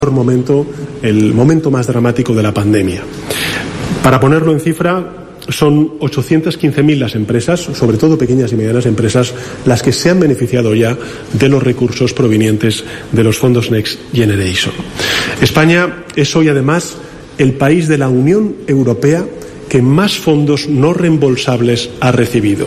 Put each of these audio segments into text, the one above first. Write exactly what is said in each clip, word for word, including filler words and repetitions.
momento, el momento más dramático de la pandemia. Para ponerlo en cifra, son ochocientas quince mil las empresas, sobre todo pequeñas y medianas empresas, las que se han beneficiado ya de los recursos provenientes de los fondos Next Generation. España es hoy, además, el país de la Unión Europea que más fondos no reembolsables ha recibido.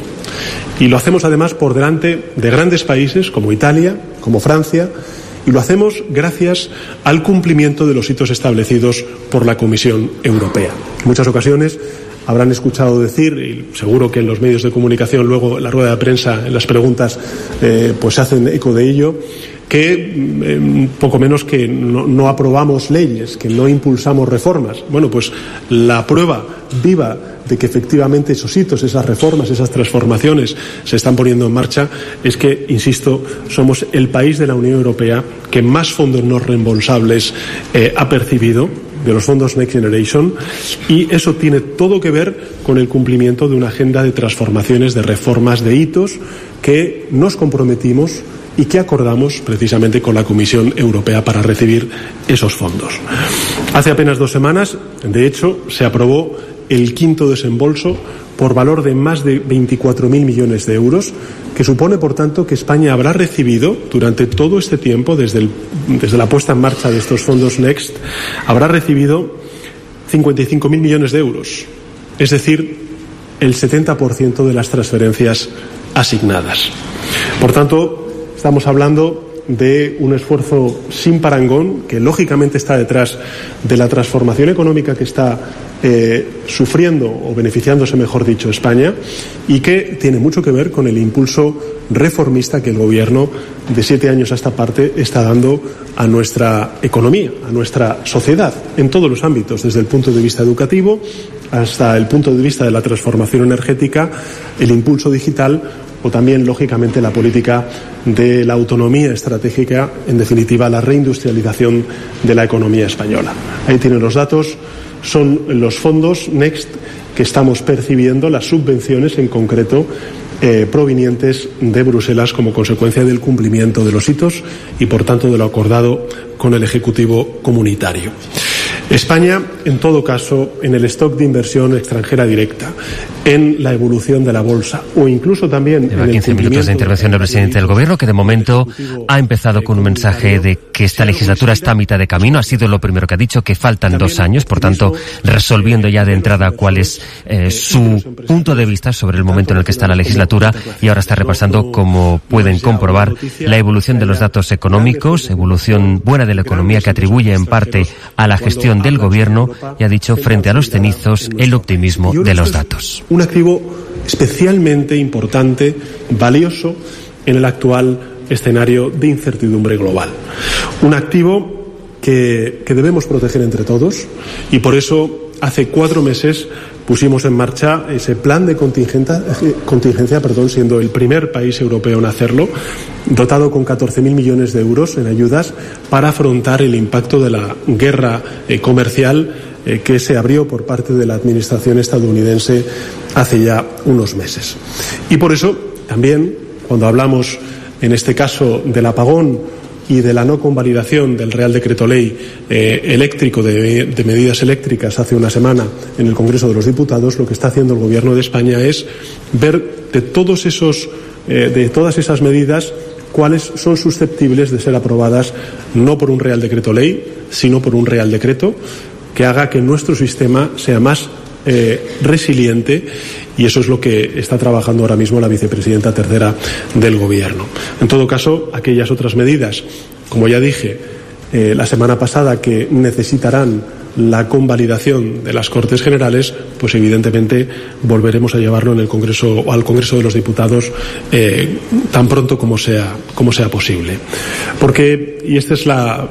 Y lo hacemos, además, por delante de grandes países como Italia, como Francia, y lo hacemos gracias al cumplimiento de los hitos establecidos por la Comisión Europea. En muchas ocasiones habrán escuchado decir, y seguro que en los medios de comunicación luego en la rueda de prensa, en las preguntas, eh, pues se hacen eco de ello, que eh, poco menos que no, no aprobamos leyes, que no impulsamos reformas. Bueno, pues la prueba viva de que efectivamente esos hitos, esas reformas, esas transformaciones se están poniendo en marcha es que, insisto, somos el país de la Unión Europea que más fondos no reembolsables eh, ha percibido de los fondos Next Generation, y eso tiene todo que ver con el cumplimiento de una agenda de transformaciones, de reformas, de hitos que nos comprometimos y que acordamos precisamente con la Comisión Europea para recibir esos fondos. Hace apenas dos semanas, de hecho, se aprobó el quinto desembolso por valor de más de veinticuatro mil millones de euros, que supone, por tanto, que España habrá recibido durante todo este tiempo, desde, el, desde la puesta en marcha de estos fondos Next, habrá recibido cincuenta y cinco mil millones de euros, es decir, el setenta por ciento de las transferencias asignadas. Por tanto, estamos hablando de un esfuerzo sin parangón que lógicamente está detrás de la transformación económica que está eh, sufriendo o beneficiándose, mejor dicho, España, y que tiene mucho que ver con el impulso reformista que el Gobierno de siete años a esta parte está dando a nuestra economía, a nuestra sociedad, en todos los ámbitos, desde el punto de vista educativo hasta el punto de vista de la transformación energética, el impulso digital o también, lógicamente, la política de la autonomía estratégica, en definitiva, la reindustrialización de la economía española. Ahí tienen los datos, son los fondos Next que estamos percibiendo, las subvenciones en concreto, eh, provenientes de Bruselas como consecuencia del cumplimiento de los hitos y, por tanto, de lo acordado con el Ejecutivo comunitario. España, en todo caso, en el stock de inversión extranjera directa, en la evolución de la bolsa o incluso también Lleva en el quince minutos de intervención del presidente del Gobierno, que de momento ha empezado con un mensaje de que esta legislatura está a mitad de camino. Ha sido lo primero que ha dicho, que faltan dos años, por tanto, resolviendo ya de entrada cuál es eh, su punto de vista sobre el momento en el que está la legislatura, y ahora está repasando, como pueden comprobar, la evolución de los datos económicos, evolución buena de la economía que atribuye en parte a la gestión del Gobierno, y ha dicho, frente a los cenizos, el optimismo de los datos. Un activo especialmente importante, valioso en el actual escenario de incertidumbre global. Un activo que, que debemos proteger entre todos, y por eso hace cuatro meses pusimos en marcha ese plan de contingencia, contingencia perdón, siendo el primer país europeo en hacerlo, dotado con catorce mil millones de euros en ayudas para afrontar el impacto de la guerra eh, comercial eh, que se abrió por parte de la administración estadounidense hace ya unos meses. Y por eso también, cuando hablamos en este caso del apagón y de la no convalidación del Real Decreto Ley eh, eléctrico de, de medidas eléctricas hace una semana en el Congreso de los Diputados, lo que está haciendo el Gobierno de España es ver de todos esos, eh, de todas esas medidas cuáles son susceptibles de ser aprobadas no por un Real Decreto Ley, sino por un Real Decreto que haga que nuestro sistema sea más eh, resiliente, y eso es lo que está trabajando ahora mismo la vicepresidenta tercera del Gobierno. En todo caso, aquellas otras medidas, como ya dije eh, la semana pasada, que necesitarán la convalidación de las Cortes Generales, pues evidentemente volveremos a llevarlo en el Congreso o al Congreso de los Diputados eh, tan pronto como sea como sea posible. Porque, y este es la,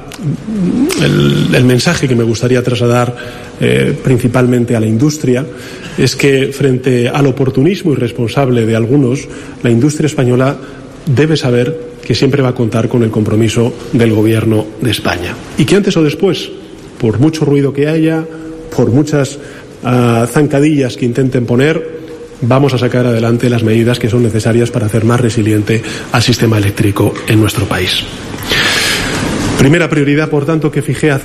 el, el mensaje que me gustaría trasladar eh, principalmente a la industria, es que frente al oportunismo irresponsable de algunos, la industria española debe saber que siempre va a contar con el compromiso del Gobierno de España. Y que antes o después, por mucho ruido que haya, por muchas uh, zancadillas que intenten poner, vamos a sacar adelante las medidas que son necesarias para hacer más resiliente al sistema eléctrico en nuestro país. Primera prioridad, por tanto, que fijé hace